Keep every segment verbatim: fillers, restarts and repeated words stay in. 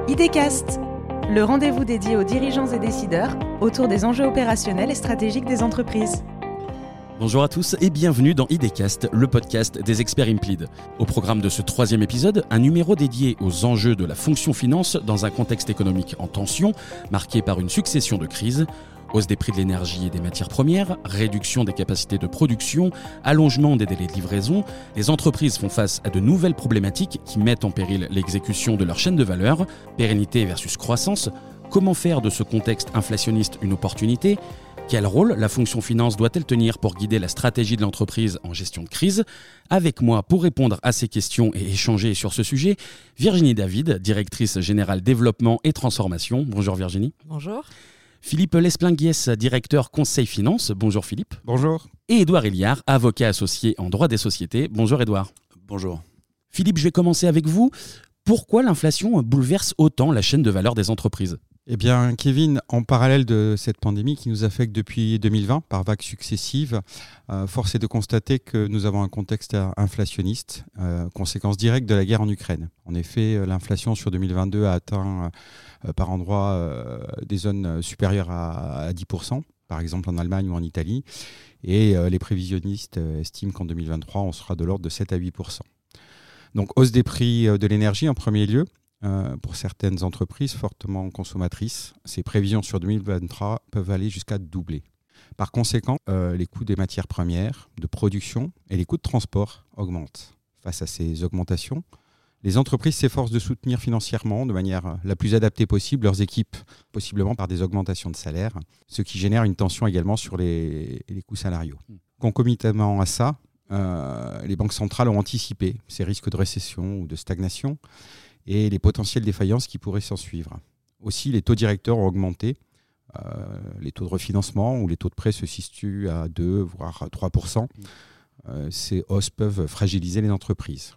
IDCast, le rendez-vous dédié aux dirigeants et décideurs autour des enjeux opérationnels et stratégiques des entreprises. Bonjour à tous et bienvenue dans IDCast, le podcast des experts Implid. Au programme de ce troisième épisode, un numéro dédié aux enjeux de la fonction finance dans un contexte économique en tension, marqué par une succession de crises. Hausse des prix de l'énergie et des matières premières, réduction des capacités de production, allongement des délais de livraison, les entreprises font face à de nouvelles problématiques qui mettent en péril l'exécution de leur chaîne de valeur, pérennité versus croissance. Comment faire de ce contexte inflationniste une opportunité ? Quel rôle la fonction finance doit-elle tenir pour guider la stratégie de l'entreprise en gestion de crise ? Avec moi pour répondre à ces questions et échanger sur ce sujet, Virginie David, directrice générale développement et transformation. Bonjour Virginie. Bonjour. Philippe Lesplinguiès, directeur conseil finance. Bonjour Philippe. Bonjour. Et Édouard Héliard, avocat associé en droit des sociétés. Bonjour Édouard. Bonjour. Philippe, je vais commencer avec vous. Pourquoi l'inflation bouleverse autant la chaîne de valeur des entreprises ? Eh bien, Kevin, en parallèle de cette pandémie qui nous affecte depuis deux mille vingt par vagues successives, euh, force est de constater que nous avons un contexte inflationniste, euh, conséquence directe de la guerre en Ukraine. En effet, l'inflation sur deux mille vingt-deux a atteint euh, par endroits euh, des zones supérieures à, à dix pour cent, par exemple en Allemagne ou en Italie, et euh, les prévisionnistes estiment qu'en deux mille vingt-trois, on sera de l'ordre de sept à huit pour cent. Donc, hausse des prix de l'énergie en premier lieu. Euh, pour certaines entreprises fortement consommatrices, ces prévisions sur deux mille vingt-trois peuvent aller jusqu'à doubler. Par conséquent, euh, les coûts des matières premières, de production et les coûts de transport augmentent. Face à ces augmentations, les entreprises s'efforcent de soutenir financièrement de manière la plus adaptée possible leurs équipes, possiblement par des augmentations de salaire, ce qui génère une tension également sur les, les coûts salariaux. Concomitamment à ça, euh, les banques centrales ont anticipé ces risques de récession ou de stagnation et les potentielles défaillances qui pourraient s'en suivre. Aussi, les taux directeurs ont augmenté. Euh, les taux de refinancement ou les taux de prêt se situent à deux, voire trois pour cent. Euh, ces hausses peuvent fragiliser les entreprises.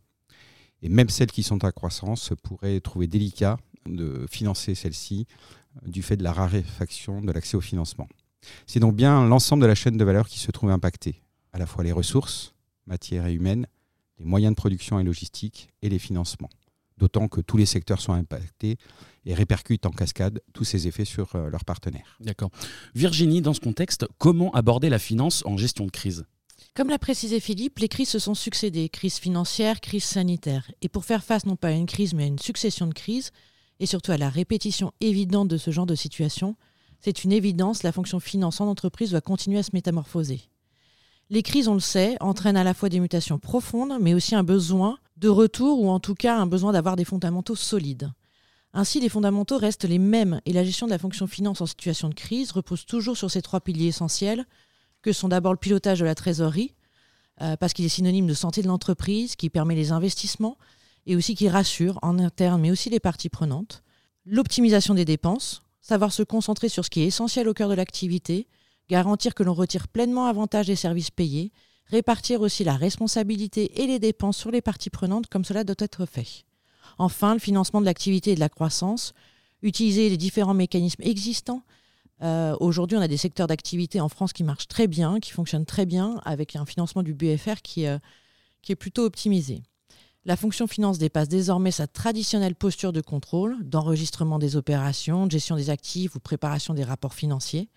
Et même celles qui sont à croissance pourraient trouver délicat de financer celles-ci du fait de la raréfaction de l'accès au financement. C'est donc bien l'ensemble de la chaîne de valeur qui se trouve impactée, à la fois les ressources, matières et humaines, les moyens de production et logistique et les financements. D'autant que tous les secteurs sont impactés et répercutent en cascade tous ces effets sur euh, leurs partenaires. D'accord. Virginie, dans ce contexte, comment aborder la finance en gestion de crise ? Comme l'a précisé Philippe, les crises se sont succédées, crise financière, crise sanitaire. Et pour faire face non pas à une crise, mais à une succession de crises, et surtout à la répétition évidente de ce genre de situation, c'est une évidence, la fonction finance en entreprise doit continuer à se métamorphoser. Les crises, on le sait, entraînent à la fois des mutations profondes, mais aussi un besoin de retour, ou en tout cas un besoin d'avoir des fondamentaux solides. Ainsi, les fondamentaux restent les mêmes, et la gestion de la fonction finance en situation de crise repose toujours sur ces trois piliers essentiels, que sont d'abord le pilotage de la trésorerie, euh, parce qu'il est synonyme de santé de l'entreprise, qui permet les investissements, et aussi qui rassure en interne, mais aussi les parties prenantes. L'optimisation des dépenses, savoir se concentrer sur ce qui est essentiel au cœur de l'activité, garantir que l'on retire pleinement avantage des services payés, répartir aussi la responsabilité et les dépenses sur les parties prenantes comme cela doit être fait. Enfin, le financement de l'activité et de la croissance, utiliser les différents mécanismes existants. Euh, aujourd'hui, on a des secteurs d'activité en France qui marchent très bien, qui fonctionnent très bien, avec un financement du B F R qui, euh, qui est plutôt optimisé. La fonction finance dépasse désormais sa traditionnelle posture de contrôle, d'enregistrement des opérations, de gestion des actifs ou préparation des rapports financiers.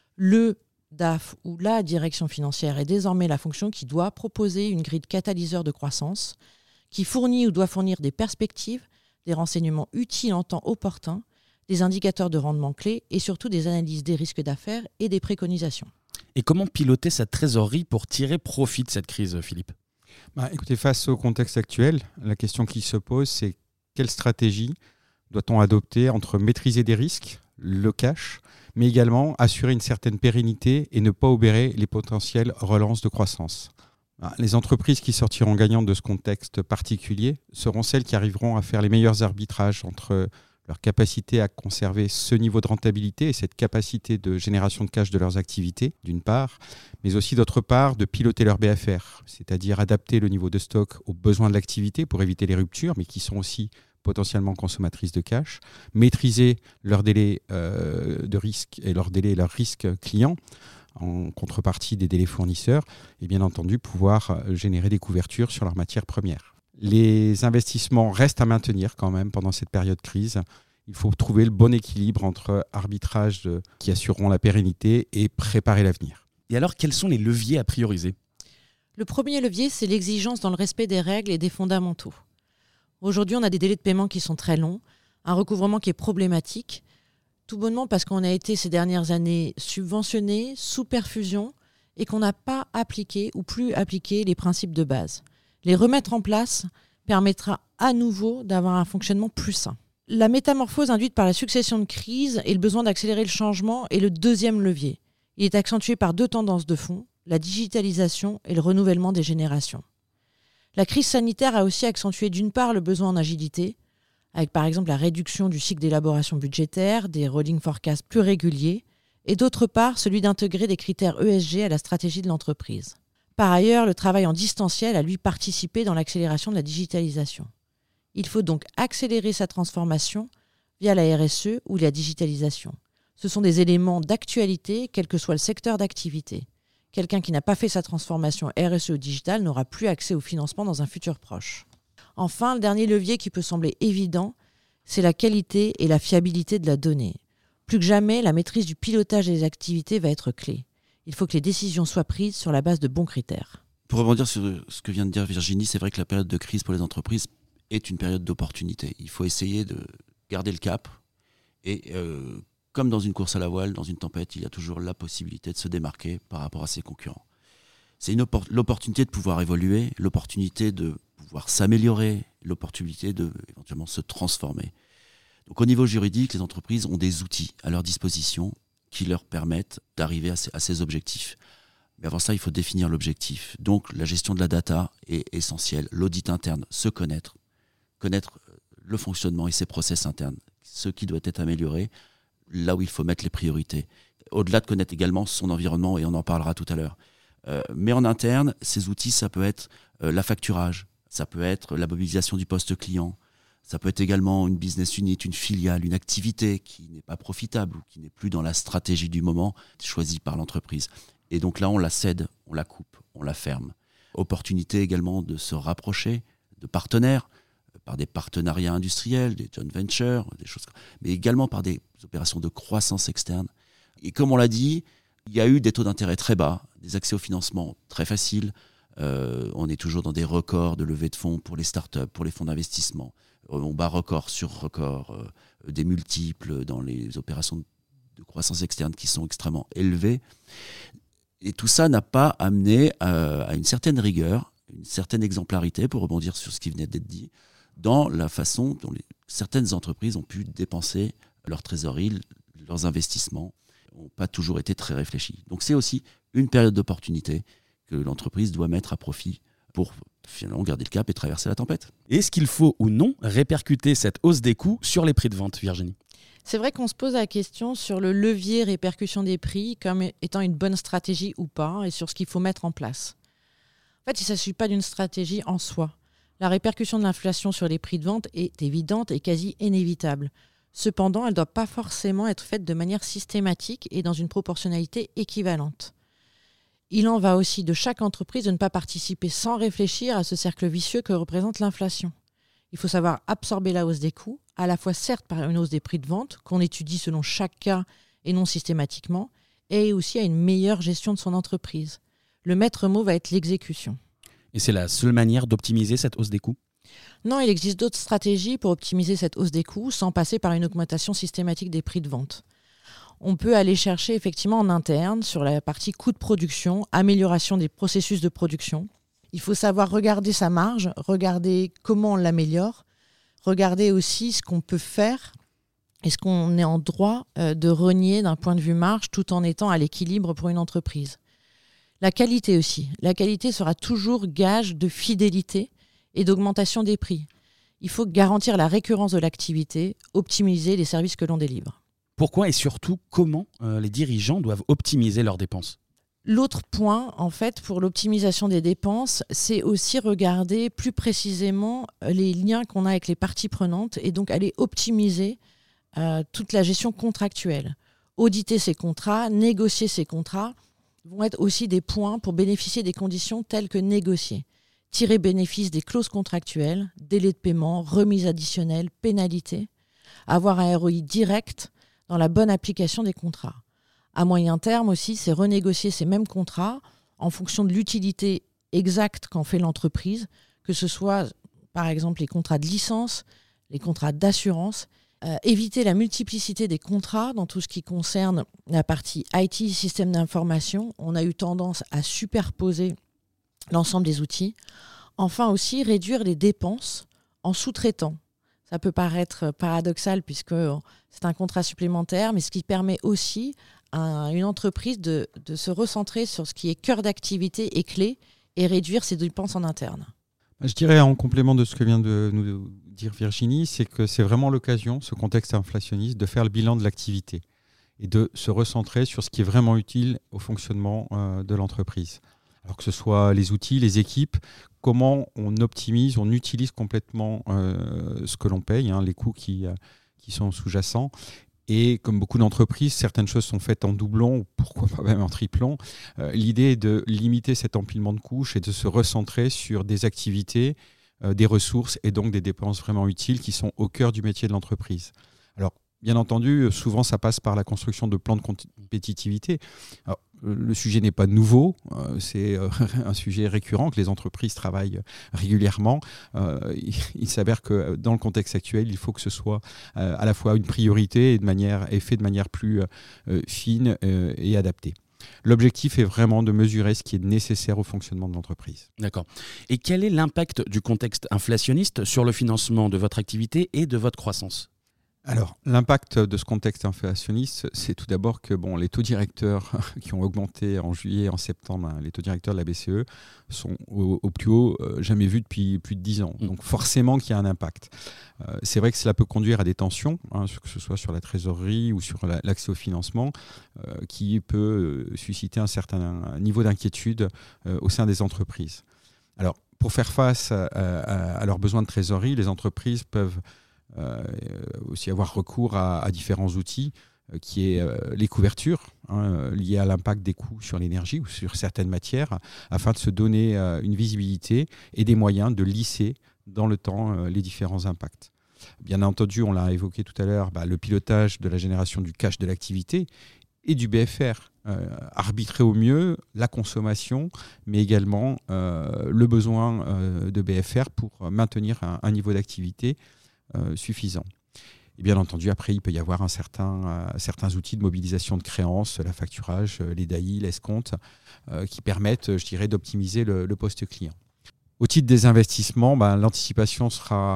Le D A F ou la direction financière est désormais la fonction qui doit proposer une grille de catalyseur de croissance, qui fournit ou doit fournir des perspectives, des renseignements utiles en temps opportun, des indicateurs de rendement clés et surtout des analyses des risques d'affaires et des préconisations. Et comment piloter sa trésorerie pour tirer profit de cette crise, Philippe ? Bah, écoutez, face au contexte actuel, la question qui se pose, c'est quelle stratégie doit-on adopter entre maîtriser des risques, le cash, mais également assurer une certaine pérennité et ne pas obérer les potentielles relances de croissance. Les entreprises qui sortiront gagnantes de ce contexte particulier seront celles qui arriveront à faire les meilleurs arbitrages entre leur capacité à conserver ce niveau de rentabilité et cette capacité de génération de cash de leurs activités, d'une part, mais aussi d'autre part, de piloter leur B F R, c'est-à-dire adapter le niveau de stock aux besoins de l'activité pour éviter les ruptures, mais qui sont aussi potentiellement consommatrices de cash, maîtriser leurs délais euh, de risque et leurs délais et leurs risques clients en contrepartie des délais fournisseurs et bien entendu pouvoir générer des couvertures sur leurs matières premières. Les investissements restent à maintenir quand même pendant cette période de crise Il faut trouver le bon équilibre entre arbitrage de, qui assureront la pérennité et préparer l'avenir. Et alors, quels sont les leviers à prioriser ? Le premier levier, c'est l'exigence dans le respect des règles et des fondamentaux. Aujourd'hui, on a des délais de paiement qui sont très longs, un recouvrement qui est problématique, tout bonnement parce qu'on a été ces dernières années subventionné, sous perfusion, et qu'on n'a pas appliqué ou plus appliqué les principes de base. Les remettre en place permettra à nouveau d'avoir un fonctionnement plus sain. La métamorphose induite par la succession de crises et le besoin d'accélérer le changement est le deuxième levier. Il est accentué par deux tendances de fond, la digitalisation et le renouvellement des générations. La crise sanitaire a aussi accentué d'une part le besoin en agilité, avec par exemple la réduction du cycle d'élaboration budgétaire, des rolling forecasts plus réguliers, et d'autre part celui d'intégrer des critères E S G à la stratégie de l'entreprise. Par ailleurs, le travail en distanciel a lui participé dans l'accélération de la digitalisation. Il faut donc accélérer sa transformation via la R S E ou la digitalisation. Ce sont des éléments d'actualité, quel que soit le secteur d'activité. Quelqu'un qui n'a pas fait sa transformation R S E ou digital n'aura plus accès au financement dans un futur proche. Enfin, le dernier levier qui peut sembler évident, c'est la qualité et la fiabilité de la donnée. Plus que jamais, la maîtrise du pilotage des activités va être clé. Il faut que les décisions soient prises sur la base de bons critères. Pour rebondir sur ce que vient de dire Virginie, c'est vrai que la période de crise pour les entreprises est une période d'opportunité. Il faut essayer de garder le cap et euh, comme dans une course à la voile, dans une tempête, il y a toujours la possibilité de se démarquer par rapport à ses concurrents. C'est une oppor- l'opportunité de pouvoir évoluer, l'opportunité de pouvoir s'améliorer, l'opportunité de éventuellement se transformer. Donc au niveau juridique, les entreprises ont des outils à leur disposition qui leur permettent d'arriver à ces, à ces objectifs. Mais avant ça, il faut définir l'objectif. Donc la gestion de la data est essentielle. L'audit interne, se connaître, connaître le fonctionnement et ses process internes, ce qui doit être amélioré, là où il faut mettre les priorités. Au-delà de connaître également son environnement, et on en parlera tout à l'heure. Euh, mais en interne, ces outils, ça peut être euh, l'affacturage, ça peut être la mobilisation du poste client, ça peut être également une business unit, une filiale, une activité qui n'est pas profitable ou qui n'est plus dans la stratégie du moment choisie par l'entreprise. Et donc là, on la cède, on la coupe, on la ferme. Opportunité également de se rapprocher de partenaires, par des partenariats industriels, des joint ventures, des choses, mais également par des opérations de croissance externe. Et comme on l'a dit, il y a eu des taux d'intérêt très bas, des accès au financement très faciles. Euh, on est toujours dans des records de levée de fonds pour les startups, pour les fonds d'investissement. On bat record sur record, euh, des multiples dans les opérations de croissance externe qui sont extrêmement élevées. Et tout ça n'a pas amené à, à une certaine rigueur, une certaine exemplarité, pour rebondir sur ce qui venait d'être dit, dans la façon dont les, certaines entreprises ont pu dépenser leur trésorerie, leurs investissements, n'ont pas toujours été très réfléchis. Donc c'est aussi une période d'opportunité que l'entreprise doit mettre à profit pour finalement garder le cap et traverser la tempête. Est-ce qu'il faut ou non répercuter cette hausse des coûts sur les prix de vente, Virginie ? C'est vrai qu'on se pose la question sur le levier répercussion des prix comme étant une bonne stratégie ou pas et sur ce qu'il faut mettre en place. En fait, il ne s'agit pas d'une stratégie en soi. La répercussion de l'inflation sur les prix de vente est évidente et quasi inévitable. Cependant, elle ne doit pas forcément être faite de manière systématique et dans une proportionnalité équivalente. Il en va aussi de chaque entreprise de ne pas participer sans réfléchir à ce cercle vicieux que représente l'inflation. Il faut savoir absorber la hausse des coûts, à la fois certes par une hausse des prix de vente, qu'on étudie selon chaque cas et non systématiquement, et aussi à une meilleure gestion de son entreprise. Le maître mot va être l'exécution. Et c'est la seule manière d'optimiser cette hausse des coûts ? Non, il existe d'autres stratégies pour optimiser cette hausse des coûts sans passer par une augmentation systématique des prix de vente. On peut aller chercher effectivement en interne sur la partie coût de production, amélioration des processus de production. Il faut savoir regarder sa marge, regarder comment on l'améliore, regarder aussi ce qu'on peut faire et ce qu'on est en droit de renier d'un point de vue marge tout en étant à l'équilibre pour une entreprise. La qualité aussi. La qualité sera toujours gage de fidélité et d'augmentation des prix. Il faut garantir la récurrence de l'activité, optimiser les services que l'on délivre. Pourquoi et surtout comment euh, les dirigeants doivent optimiser leurs dépenses ? L'autre point, en fait, pour l'optimisation des dépenses, c'est aussi regarder plus précisément les liens qu'on a avec les parties prenantes et donc aller optimiser euh, toute la gestion contractuelle. Auditer ces contrats, négocier ces contrats vont être aussi des points pour bénéficier des conditions telles que négociées. Tirer bénéfice des clauses contractuelles, délais de paiement, remises additionnelles, pénalités, avoir un R O I direct dans la bonne application des contrats. À moyen terme aussi, c'est renégocier ces mêmes contrats en fonction de l'utilité exacte qu'en fait l'entreprise, que ce soit par exemple les contrats de licence, les contrats d'assurance, euh, éviter la multiplicité des contrats dans tout ce qui concerne la partie I T, système d'information. On a eu tendance à superposer l'ensemble des outils. Enfin aussi, réduire les dépenses en sous-traitant. Ça peut paraître paradoxal puisque c'est un contrat supplémentaire, mais ce qui permet aussi à une entreprise de, de se recentrer sur ce qui est cœur d'activité et clé et réduire ses dépenses en interne. Je dirais en complément de ce que vient de nous dire Virginie, c'est que c'est vraiment l'occasion, ce contexte inflationniste, de faire le bilan de l'activité et de se recentrer sur ce qui est vraiment utile au fonctionnement euh, de l'entreprise. Alors que ce soit les outils, les équipes, comment on optimise, on utilise complètement euh, ce que l'on paye, hein, les coûts qui, euh, qui sont sous-jacents. Et comme beaucoup d'entreprises, certaines choses sont faites en doublon, ou pourquoi pas même en triplon. Euh, l'idée est de limiter cet empilement de couches et de se recentrer sur des activités, euh, des ressources et donc des dépenses vraiment utiles qui sont au cœur du métier de l'entreprise. Alors, bien entendu, souvent ça passe par la construction de plans de compétitivité. Alors, le sujet n'est pas nouveau, euh, c'est euh, un sujet récurrent que les entreprises travaillent régulièrement. Euh, il, il s'avère que dans le contexte actuel, il faut que ce soit euh, à la fois une priorité et, de manière, et fait de manière plus euh, fine euh, et adaptée. L'objectif est vraiment de mesurer ce qui est nécessaire au fonctionnement de l'entreprise. D'accord. Et quel est l'impact du contexte inflationniste sur le financement de votre activité et de votre croissance ? Alors, l'impact de ce contexte inflationniste, c'est tout d'abord que bon, les taux directeurs qui ont augmenté en juillet et en septembre, hein, les taux directeurs de la B C E, sont au, au plus haut euh, jamais vu depuis plus de dix ans. Donc forcément qu'il y a un impact. Euh, c'est vrai que cela peut conduire à des tensions, hein, que ce soit sur la trésorerie ou sur la, l'accès au financement, euh, qui peut susciter un certain niveau d'inquiétude euh, au sein des entreprises. Alors, pour faire face à, à, à leurs besoins de trésorerie, les entreprises peuvent Euh, aussi avoir recours à, à différents outils euh, qui est euh, les couvertures hein, liées à l'impact des coûts sur l'énergie ou sur certaines matières afin de se donner euh, une visibilité et des moyens de lisser dans le temps euh, les différents impacts. Bien entendu, on l'a évoqué tout à l'heure, bah, le pilotage de la génération du cash de l'activité et du B F R. Euh, arbitrer au mieux la consommation, mais également euh, le besoin euh, de B F R pour maintenir un, un niveau d'activité Euh, suffisant. Et bien entendu, après, il peut y avoir un certain, euh, certains outils de mobilisation de créances, la facturage, euh, les D A I, l'escompte, euh, qui permettent, je dirais, d'optimiser le, le poste client. Au titre des investissements, ben, l'anticipation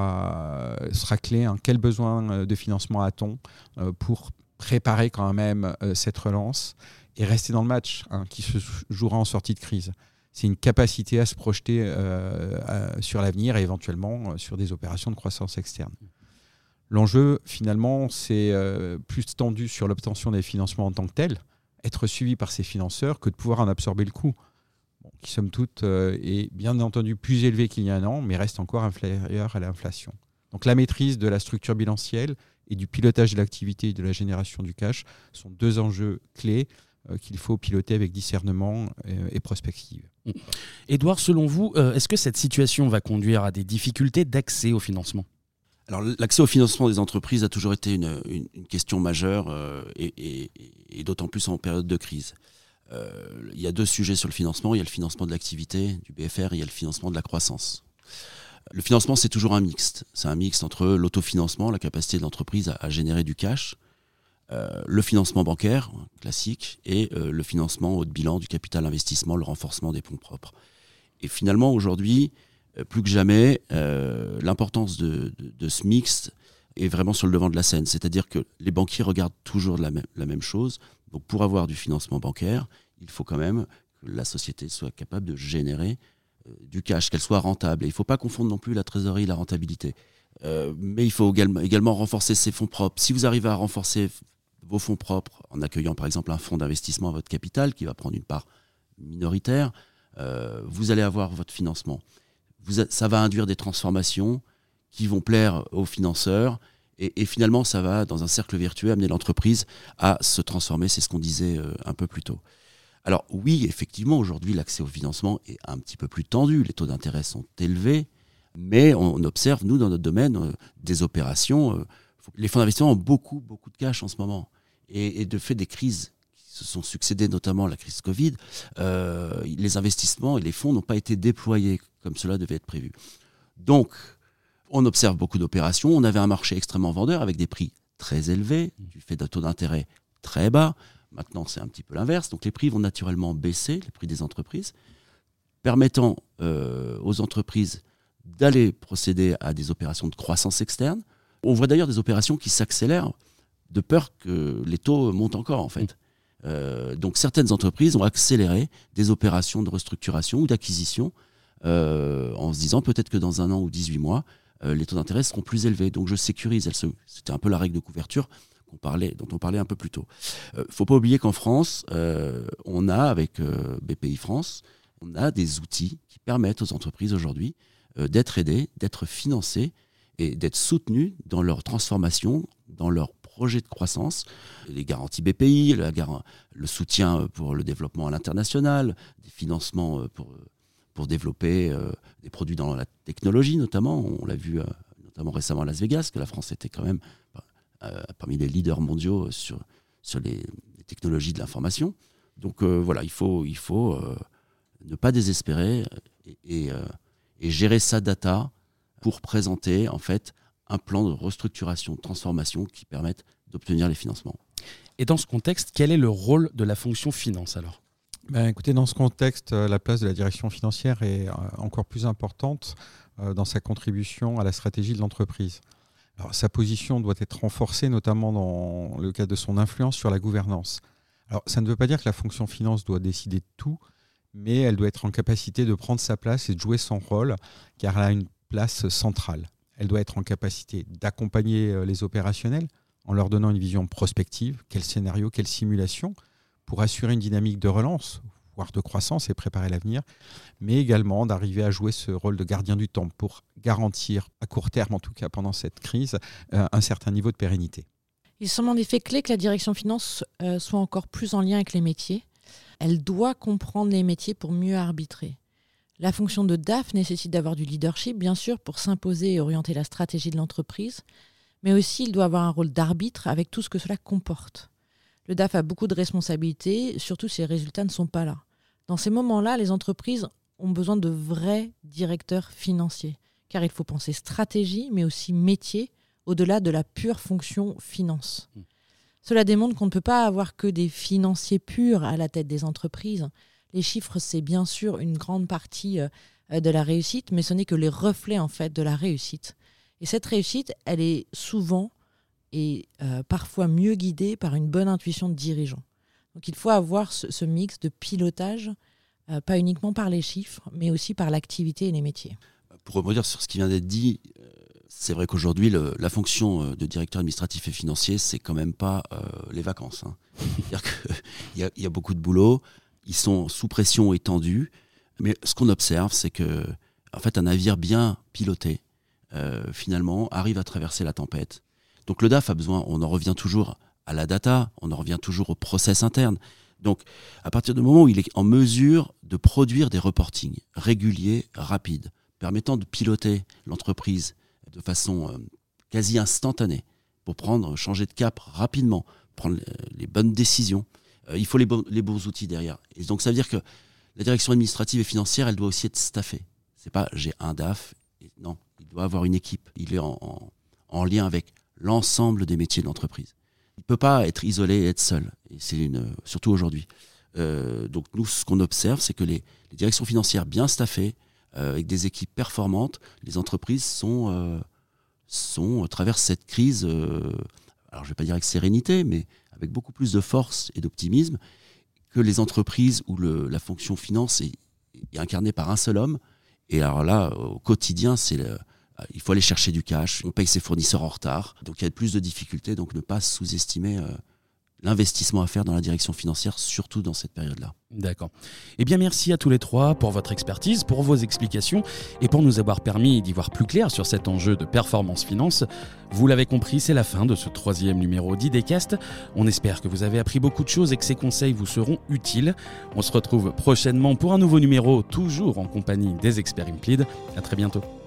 sera, sera clé. Hein. Quel besoin de financement a-t-on euh, pour préparer quand même euh, cette relance et rester dans le match hein, qui se jouera en sortie de crise? C'est une capacité à se projeter euh, à, sur l'avenir et éventuellement euh, sur des opérations de croissance externe. L'enjeu, finalement, c'est euh, plus tendu sur l'obtention des financements en tant que tel, être suivi par ses financeurs, que de pouvoir en absorber le coût, bon, qui, somme toute, euh, est bien entendu plus élevé qu'il y a un an, mais reste encore inférieur à l'inflation. Donc la maîtrise de la structure bilancielle et du pilotage de l'activité et de la génération du cash sont deux enjeux clés qu'il faut piloter avec discernement et prospective. Édouard, selon vous, est-ce que cette situation va conduire à des difficultés d'accès au financement ? Alors, l'accès au financement des entreprises a toujours été une, une, une question majeure euh, et, et, et d'autant plus en période de crise. Euh, il y a deux sujets sur le financement. Il y a le financement de l'activité, du B F R, et il y a le financement de la croissance. Le financement, c'est toujours un mixte. C'est un mixte entre l'autofinancement, la capacité de l'entreprise à, à générer du cash, Euh, le financement bancaire, classique, et euh, le financement haut de bilan du capital investissement, le renforcement des fonds propres. Et finalement, aujourd'hui, euh, plus que jamais, euh, l'importance de, de, de ce mix est vraiment sur le devant de la scène. C'est-à-dire que les banquiers regardent toujours la même, la même chose. Donc, pour avoir du financement bancaire, il faut quand même que la société soit capable de générer euh, du cash, qu'elle soit rentable. Et il ne faut pas confondre non plus la trésorerie et la rentabilité. Euh, mais il faut également, également renforcer ses fonds propres. Si vous arrivez à renforcer vos fonds propres en accueillant par exemple un fonds d'investissement à votre capital qui va prendre une part minoritaire, euh, vous allez avoir votre financement. Vous a, ça va induire des transformations qui vont plaire aux financeurs et, et finalement ça va dans un cercle vertueux amener l'entreprise à se transformer, c'est ce qu'on disait euh, un peu plus tôt. Alors oui, effectivement, aujourd'hui l'accès au financement est un petit peu plus tendu, les taux d'intérêt sont élevés, mais on observe, nous, dans notre domaine, euh, des opérations euh, Les fonds d'investissement ont beaucoup, beaucoup de cash en ce moment. Et, et de fait des crises qui se sont succédées, notamment la crise Covid, euh, les investissements et les fonds n'ont pas été déployés comme cela devait être prévu. Donc, on observe beaucoup d'opérations. On avait un marché extrêmement vendeur avec des prix très élevés, du fait d'un taux d'intérêt très bas. Maintenant, c'est un petit peu l'inverse. Donc, les prix vont naturellement baisser, les prix des entreprises, permettant euh, aux entreprises d'aller procéder à des opérations de croissance externe. On voit d'ailleurs des opérations qui s'accélèrent de peur que les taux montent encore, en fait. Euh, donc, certaines entreprises ont accéléré des opérations de restructuration ou d'acquisition euh, en se disant peut-être que dans un an ou dix-huit mois, euh, les taux d'intérêt seront plus élevés. Donc, je sécurise. Elle se... C'était un peu la règle de couverture qu'on parlait, dont on parlait un peu plus tôt. Il ne euh, faut pas oublier qu'en France, euh, on a, avec euh, B P I France, on a des outils qui permettent aux entreprises aujourd'hui euh, d'être aidées, d'être financées et d'être soutenues dans leur transformation, dans leur projet de croissance. Les garanties B P I, la gar- le soutien pour le développement à l'international, des financements pour, pour développer euh, des produits dans la technologie notamment. On l'a vu euh, notamment récemment à Las Vegas, que la France était quand même euh, parmi les leaders mondiaux sur, sur les, les technologies de l'information. Donc euh, voilà, il faut, il faut euh, ne pas désespérer et, et, euh, et gérer sa data pour présenter en fait un plan de restructuration, de transformation qui permette d'obtenir les financements. Et dans ce contexte, quel est le rôle de la fonction finance alors ? Ben, écoutez, dans ce contexte, la place de la direction financière est encore plus importante dans sa contribution à la stratégie de l'entreprise. Alors, sa position doit être renforcée, notamment dans le cadre de son influence sur la gouvernance. Alors, ça ne veut pas dire que la fonction finance doit décider de tout, mais elle doit être en capacité de prendre sa place et de jouer son rôle, car elle a une place centrale. Elle doit être en capacité d'accompagner les opérationnels en leur donnant une vision prospective, quel scénario, quelle simulation, pour assurer une dynamique de relance, voire de croissance et préparer l'avenir, mais également d'arriver à jouer ce rôle de gardien du temps pour garantir, à court terme en tout cas pendant cette crise, un certain niveau de pérennité. Il semble en effet clé que la direction finance euh, soit encore plus en lien avec les métiers. Elle doit comprendre les métiers pour mieux arbitrer. La fonction de D A F nécessite d'avoir du leadership, bien sûr, pour s'imposer et orienter la stratégie de l'entreprise, mais aussi il doit avoir un rôle d'arbitre avec tout ce que cela comporte. Le D A F a beaucoup de responsabilités, surtout si les résultats ne sont pas là. Dans ces moments-là, les entreprises ont besoin de vrais directeurs financiers, car il faut penser stratégie, mais aussi métier, au-delà de la pure fonction finance. Mmh. Cela démontre qu'on ne peut pas avoir que des financiers purs à la tête des entreprises. Les chiffres, c'est bien sûr une grande partie de la réussite, mais ce n'est que les reflets en fait de la réussite. Et cette réussite, elle est souvent et euh, parfois mieux guidée par une bonne intuition de dirigeant. Donc il faut avoir ce, ce mix de pilotage, euh, pas uniquement par les chiffres, mais aussi par l'activité et les métiers. Pour rebondir sur ce qui vient d'être dit, euh, c'est vrai qu'aujourd'hui, le, la fonction de directeur administratif et financier, c'est quand même pas euh, les vacances. Hein. C'est-à-dire qu'il y a, y a beaucoup de boulot. Ils sont sous pression étendue, mais ce qu'on observe, c'est que, en fait, un navire bien piloté, euh, finalement, arrive à traverser la tempête. Donc le D A F a besoin, on en revient toujours à la data, on en revient toujours au process interne. Donc, à partir du moment où il est en mesure de produire des reportings réguliers, rapides, permettant de piloter l'entreprise de façon euh, quasi instantanée, pour prendre, changer de cap rapidement, prendre les bonnes décisions, il faut les bons, les bons outils derrière. Et donc, ça veut dire que la direction administrative et financière, elle doit aussi être staffée. C'est pas j'ai un D A F. Et non, il doit avoir une équipe. Il est en, en, en lien avec l'ensemble des métiers de l'entreprise. Il ne peut pas être isolé et être seul. Et c'est une, surtout aujourd'hui. Euh, donc, nous, ce qu'on observe, c'est que les, les directions financières bien staffées, euh, avec des équipes performantes, les entreprises sont, euh, sont, traversent cette crise, euh, alors je ne vais pas dire avec sérénité, mais avec beaucoup plus de force et d'optimisme que les entreprises où le, la fonction finance est, est incarnée par un seul homme. Et alors là, au quotidien, c'est le, il faut aller chercher du cash, on paye ses fournisseurs en retard, donc il y a plus de difficultés, donc ne pas sous-estimer euh, l'investissement à faire dans la direction financière, surtout dans cette période-là. D'accord. Eh bien, merci à tous les trois pour votre expertise, pour vos explications et pour nous avoir permis d'y voir plus clair sur cet enjeu de performance finance. Vous l'avez compris, c'est la fin de ce troisième numéro d'Idecast. On espère que vous avez appris beaucoup de choses et que ces conseils vous seront utiles. On se retrouve prochainement pour un nouveau numéro, toujours en compagnie des experts Implid. À très bientôt.